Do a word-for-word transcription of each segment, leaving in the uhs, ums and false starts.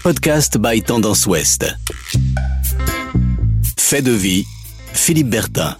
Podcast by Tendance Ouest. Fait de vie, Philippe Bertin.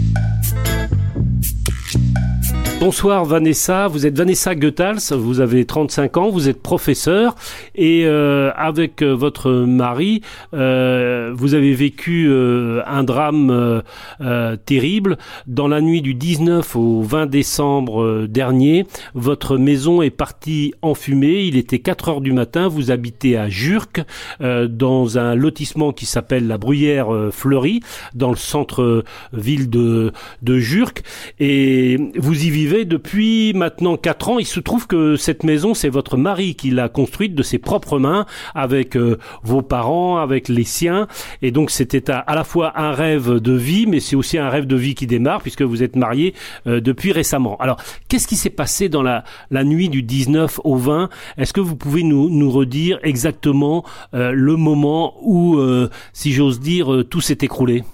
Bonsoir Vanessa, vous êtes Vanessa Goethals, vous avez trente-cinq ans, vous êtes professeure et euh, avec euh, votre mari, euh, vous avez vécu euh, un drame euh, euh, terrible. Dans la nuit du dix-neuf au vingt décembre euh, dernier, votre maison est partie en fumée, il était quatre heures du matin, vous habitez à Jurques, euh, dans un lotissement qui s'appelle la Bruyère euh, Fleurie, dans le centre-ville de, de Jurques, et vous y vivez depuis maintenant quatre ans. Il se trouve que cette maison, c'est votre mari qui l'a construite de ses propres mains, avec euh, vos parents, avec les siens. Et donc, c'était à, à la fois un rêve de vie, mais c'est aussi un rêve de vie qui démarre, puisque vous êtes mariés euh, depuis récemment. Alors, qu'est-ce qui s'est passé dans la, la nuit du dix-neuf au vingt? Est-ce que vous pouvez nous, nous redire exactement euh, le moment où, euh, si j'ose dire, euh, tout s'est écroulé?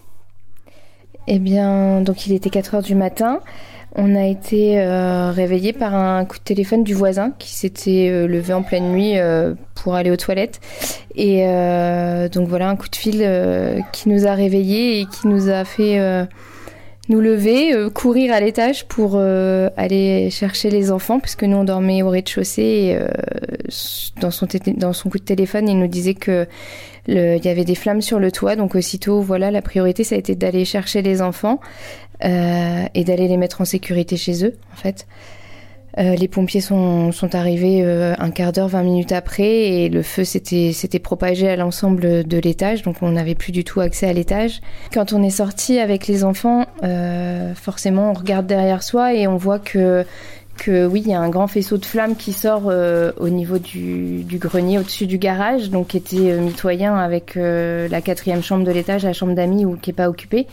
Eh bien, donc il était quatre heures du matin. On a été euh, réveillés par un coup de téléphone du voisin qui s'était euh, levé en pleine nuit euh, pour aller aux toilettes. Et euh, donc voilà, un coup de fil euh, qui nous a réveillés et qui nous a fait euh, nous lever, euh, courir à l'étage pour euh, aller chercher les enfants, puisque nous on dormait au rez-de-chaussée. Et, euh, dans, son t- dans son coup de téléphone, il nous disait que le, il y avait des flammes sur le toit. Donc aussitôt, voilà, la priorité ça a été d'aller chercher les enfants. Euh, et d'aller les mettre en sécurité chez eux, en fait. Euh, les pompiers sont, sont arrivés euh, un quart d'heure, vingt minutes après, et le feu s'était, s'était propagé à l'ensemble de l'étage, donc on n'avait plus du tout accès à l'étage. Quand on est sorti avec les enfants, euh, forcément on regarde derrière soi et on voit que que oui, il y a un grand faisceau de flammes qui sort euh, au niveau du, du grenier au-dessus du garage, donc qui était euh, mitoyen avec euh, la quatrième chambre de l'étage, la chambre d'amis, ou qui est pas occupée.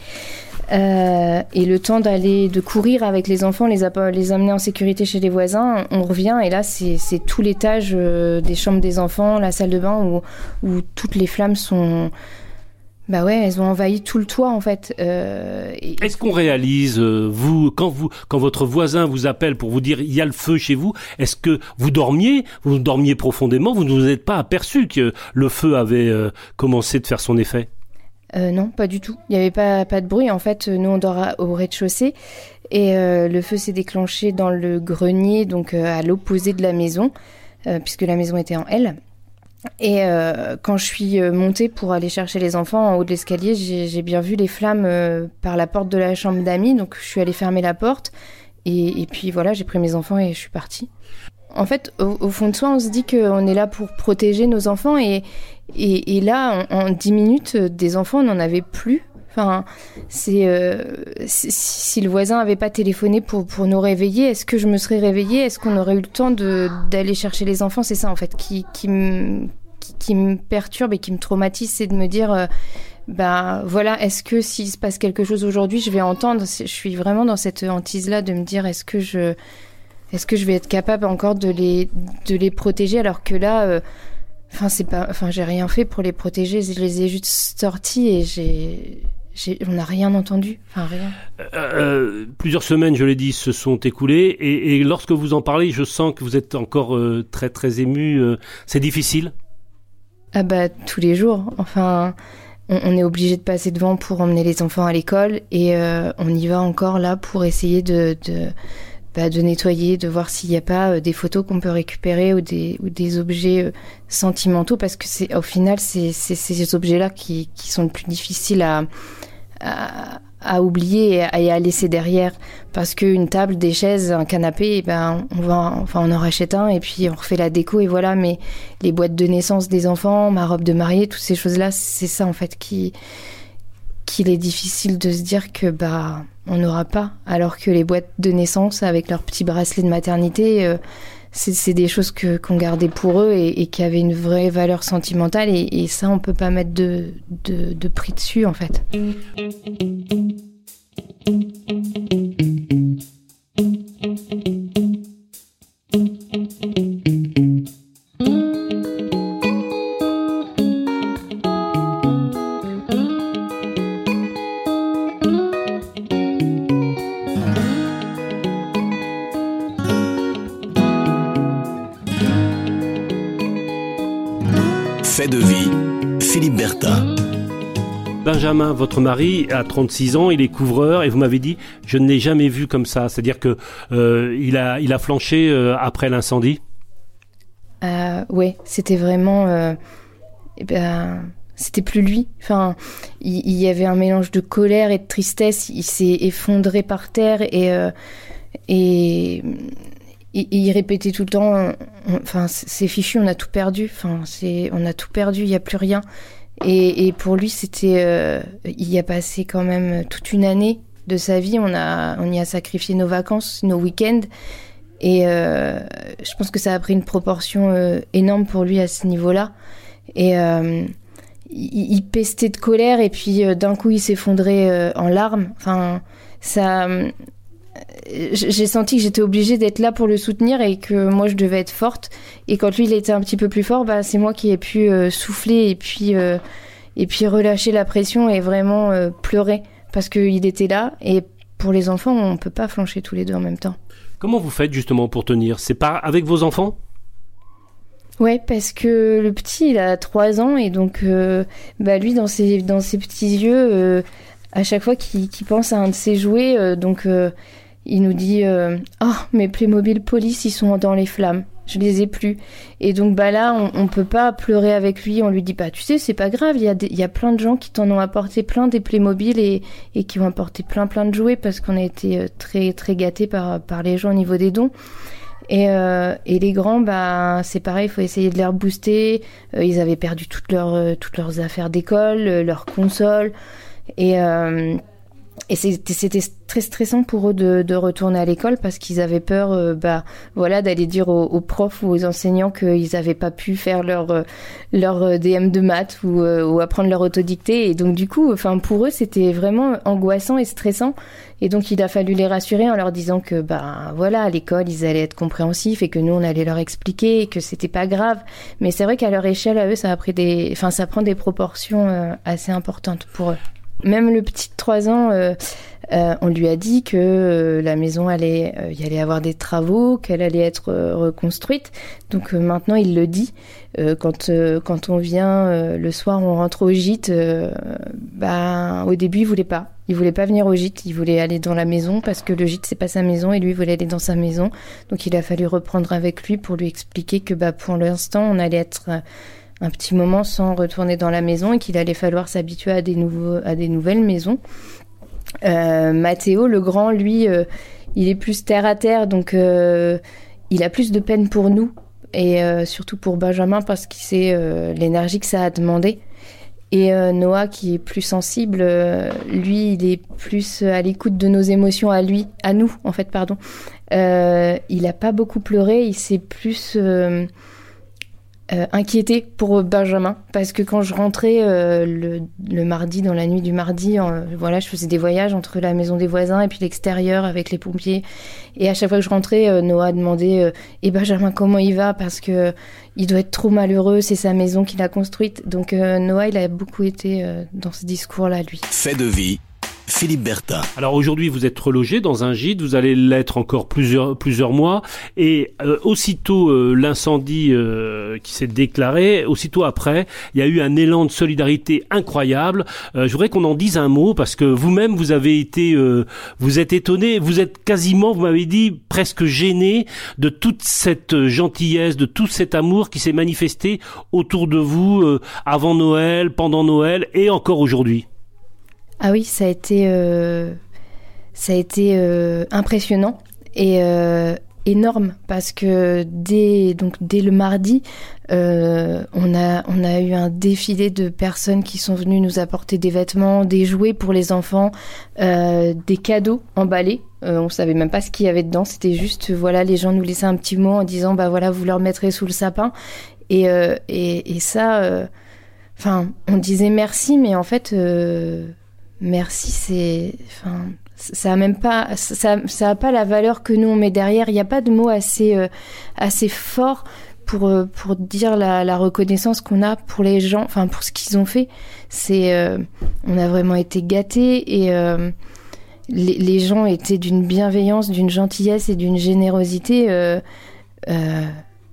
Euh, et le temps d'aller, de courir avec les enfants, les, les amener en sécurité chez les voisins, on revient et là c'est, c'est tout l'étage euh, des chambres des enfants, la salle de bain où, où toutes les flammes sont... Bah ouais, elles ont envahi tout le toit en fait. Euh, et... Est-ce qu'on réalise, euh, vous, quand vous, quand votre voisin vous appelle pour vous dire il y a le feu chez vous, est-ce que vous dormiez, vous dormiez profondément, vous ne vous êtes pas aperçu que le feu avait euh, commencé de faire son effet? Euh, non, pas du tout. Il n'y avait pas, pas de bruit. En fait, nous, on dort au rez-de-chaussée et euh, le feu s'est déclenché dans le grenier, donc euh, à l'opposé de la maison, euh, puisque la maison était en L. Et euh, quand je suis montée pour aller chercher les enfants en haut de l'escalier, j'ai, j'ai bien vu les flammes euh, par la porte de la chambre d'amis. Donc, je suis allée fermer la porte et, et puis voilà, j'ai pris mes enfants et je suis partie. En fait, au, au fond de soi, on se dit qu'on est là pour protéger nos enfants et, et, et là, en, en dix minutes, des enfants, on n'en avait plus. Enfin, c'est, euh, si, si le voisin n'avait pas téléphoné pour, pour nous réveiller, est-ce que je me serais réveillée? Est-ce qu'on aurait eu le temps de, d'aller chercher les enfants? C'est ça, en fait, qui, qui, me, qui, qui me perturbe et qui me traumatise, c'est de me dire... Euh, bah voilà, est-ce que s'il se passe quelque chose aujourd'hui, je vais entendre? Je suis vraiment dans cette hantise-là de me dire, est-ce que je... Est-ce que je vais être capable encore de les, de les protéger alors que là, euh, enfin c'est pas, enfin j'ai rien fait pour les protéger, je les ai juste sortis et j'ai, j'ai on n'a rien entendu, enfin rien. Euh, plusieurs semaines, je l'ai dit, se sont écoulées et, et lorsque vous en parlez, je sens que vous êtes encore euh, très très ému. Euh, c'est difficile? Ah bah tous les jours, enfin. On, on est obligé de passer devant pour emmener les enfants à l'école et euh, on y va encore là pour essayer de, de Bah, de nettoyer, de voir s'il n'y a pas euh, des photos qu'on peut récupérer ou des, ou des objets euh, sentimentaux, parce que c'est, au final, c'est, c'est ces objets-là qui, qui sont le plus difficiles à, à, à oublier et à, et à laisser derrière. Parce qu'une table, des chaises, un canapé, ben, on, va, enfin, on en rachète un et puis on refait la déco et voilà. Mais les boîtes de naissance des enfants, ma robe de mariée, toutes ces choses-là, c'est ça en fait qui... qu'il est difficile de se dire que bah on n'aura pas, alors que les boîtes de naissance avec leurs petits bracelets de maternité, euh, c'est, c'est des choses que, qu'on gardait pour eux et, et qui avaient une vraie valeur sentimentale et, et ça on peut pas mettre de, de, de prix dessus en fait. Fait de vie, Philippe Bertin. Benjamin, votre mari, a trente-six ans, il est couvreur et vous m'avez dit, je ne l'ai jamais vu comme ça. C'est-à-dire que euh, il a, il a flanché euh, après l'incendie. Euh, oui, c'était vraiment, euh, eh ben, c'était plus lui. Enfin, il, il y avait un mélange de colère et de tristesse. Il s'est effondré par terre et euh, et, et, et il répétait tout le temps. Enfin, c'est fichu, on a tout perdu. Enfin, c'est, on a tout perdu, il y a plus rien. Et, et pour lui, c'était, euh, il y a passé quand même toute une année de sa vie. On a, on y a sacrifié nos vacances, nos week-ends. Et euh, je pense que ça a pris une proportion euh, énorme pour lui à ce niveau-là. Et euh, il, il pestait de colère et puis euh, d'un coup, il s'effondrait euh, en larmes. Enfin, ça, euh, j'ai senti que j'étais obligée d'être là pour le soutenir et que moi, je devais être forte. Et quand lui, il était un petit peu plus fort, bah, c'est moi qui ai pu euh, souffler et puis, euh, et puis relâcher la pression et vraiment euh, pleurer parce qu'il était là. Et pour les enfants, on ne peut pas flancher tous les deux en même temps. Comment vous faites justement pour tenir ? C'est pas avec vos enfants ? Ouais, parce que le petit, il a trois ans et donc euh, bah lui, dans ses, dans ses petits yeux, euh, à chaque fois qu'il, qu'il pense à un de ses jouets, euh, donc euh, il nous dit euh, « Oh, mes Playmobil Police, ils sont dans les flammes, je les ai plus. » Et donc bah là, on, on peut pas pleurer avec lui, on lui dit « Bah tu sais, c'est pas grave, il y a des, il y a plein de gens qui t'en ont apporté plein des Playmobil et, et qui ont apporté plein plein de jouets parce qu'on a été très très gâtés par, par les gens au niveau des dons. » Et, euh, et les grands, bah, c'est pareil, il faut essayer de les rebooster. Euh, ils avaient perdu toutes leurs, euh, toutes leurs affaires d'école, euh, leurs consoles. Et, euh, et c'était, c'était très stressant pour eux de, de retourner à l'école parce qu'ils avaient peur euh, bah, voilà, d'aller dire aux, aux profs ou aux enseignants qu'ils n'avaient pas pu faire leur, euh, leur D M de maths ou, euh, ou apprendre leur autodictée. Et donc du coup, enfin, pour eux, c'était vraiment angoissant et stressant. Et donc, il a fallu les rassurer en leur disant que, bah, voilà, à l'école, ils allaient être compréhensifs et que nous, on allait leur expliquer et que c'était pas grave. Mais c'est vrai qu'à leur échelle, à eux, ça a pris des, enfin, ça prend des proportions euh, assez importantes pour eux. Même le petit de trois ans, euh, euh, on lui a dit que euh, la maison allait, euh, y allait avoir des travaux, qu'elle allait être euh, reconstruite. Donc euh, maintenant, il le dit. Euh, quand euh, quand on vient euh, le soir, on rentre au gîte. Euh, bah, au début, il voulait pas. Il voulait pas venir au gîte. Il voulait aller dans la maison parce que le gîte c'est pas sa maison et lui il voulait aller dans sa maison. Donc il a fallu reprendre avec lui pour lui expliquer que bah pour l'instant, on allait être euh, un petit moment sans retourner dans la maison et qu'il allait falloir s'habituer à des nouveaux à des nouvelles maisons. Euh, Mathéo, le grand, lui, euh, il est plus terre à terre, donc euh, il a plus de peine pour nous et euh, surtout pour Benjamin parce qu'il sait euh, l'énergie que ça a demandé. Et euh, Noah, qui est plus sensible, euh, lui, il est plus à l'écoute de nos émotions à lui, à nous, en fait, pardon. Euh, il a pas beaucoup pleuré, il s'est plus euh, Euh, inquiétée pour Benjamin parce que quand je rentrais euh, le, le mardi, dans la nuit du mardi, euh, voilà, je faisais des voyages entre la maison des voisins et puis l'extérieur avec les pompiers et à chaque fois que je rentrais, euh, Noah demandait euh, et Benjamin comment il va parce que euh, il doit être trop malheureux, c'est sa maison qu'il a construite. Donc euh, Noah, il a beaucoup été euh, dans ce discours-là, lui. Fait de vie, Philippe Bertin. Alors aujourd'hui, vous êtes relogé dans un gîte, vous allez l'être encore plusieurs plusieurs mois, et euh, aussitôt euh, l'incendie euh, qui s'est déclaré, aussitôt après, il y a eu un élan de solidarité incroyable. Euh, je voudrais qu'on en dise un mot parce que vous-même, vous avez été, euh, vous êtes étonné, vous êtes quasiment, vous m'avez dit, presque gêné de toute cette gentillesse, de tout cet amour qui s'est manifesté autour de vous euh, avant Noël, pendant Noël et encore aujourd'hui. Ah oui, ça a été, euh, ça a été euh, impressionnant et euh, énorme parce que dès, donc, dès le mardi, euh, on, a, on a eu un défilé de personnes qui sont venues nous apporter des vêtements, des jouets pour les enfants, euh, des cadeaux emballés. Euh, on savait même pas ce qu'il y avait dedans, c'était juste, voilà, les gens nous laissaient un petit mot en disant, bah voilà, vous leur mettrez sous le sapin. Et, euh, et, et ça, enfin, euh, on disait merci, mais en fait... Euh, Merci, c'est, enfin, ça a même pas, ça, ça a pas la valeur que nous on met derrière. Il n'y a pas de mots assez, euh, assez forts pour pour dire la, la reconnaissance qu'on a pour les gens, enfin pour ce qu'ils ont fait. C'est, euh, on a vraiment été gâtés et euh, les, les gens étaient d'une bienveillance, d'une gentillesse et d'une générosité. Euh, euh,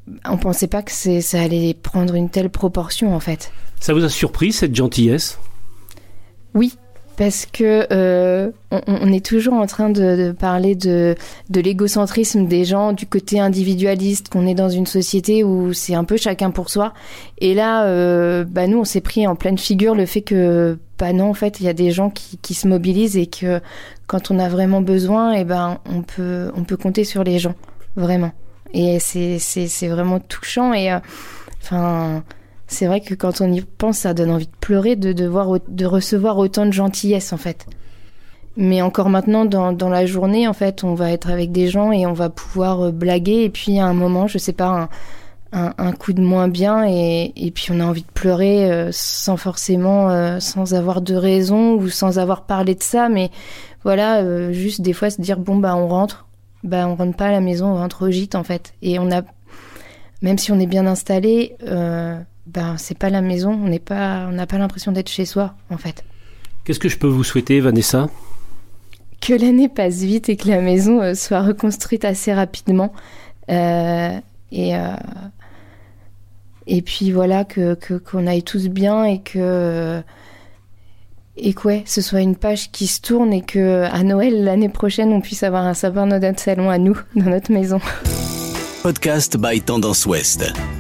on pensait pas que c'est, ça allait prendre une telle proportion en fait. Ça vous a surpris cette gentillesse ? Oui, parce que euh, on, on est toujours en train de, de parler de, de l'égocentrisme des gens, du côté individualiste, qu'on est dans une société où c'est un peu chacun pour soi. Et là, euh, bah nous, on s'est pris en pleine figure le fait que, bah non, en fait, il y a des gens qui, qui se mobilisent et que quand on a vraiment besoin, eh ben, on peut, on peut compter sur les gens, vraiment. Et c'est, c'est, c'est vraiment touchant et, enfin. Euh, C'est vrai que quand on y pense, ça donne envie de pleurer de, de, voir, de recevoir autant de gentillesse, en fait. Mais encore maintenant, dans, dans la journée, en fait, on va être avec des gens et on va pouvoir blaguer. Et puis, à un moment, je sais pas, un, un, un coup de moins bien et, et puis on a envie de pleurer euh, sans forcément, euh, sans avoir de raison ou sans avoir parlé de ça. Mais voilà, euh, juste des fois se dire, bon, bah, on rentre. Bah, on rentre pas à la maison, on rentre au gîte, en fait. Et on a, même si on est bien installé, euh, ben, c'est pas la maison, on n'est pas, on n'a pas l'impression d'être chez soi, en fait. Qu'est-ce que je peux vous souhaiter, Vanessa ? Que l'année passe vite et que la maison euh, soit reconstruite assez rapidement. Euh, et, euh, et puis voilà, que, que, qu'on aille tous bien et que, et que ouais, ce soit une page qui se tourne et qu'à Noël, l'année prochaine, on puisse avoir un sapin dans notre salon à nous, dans notre maison. Podcast by Tendance Ouest.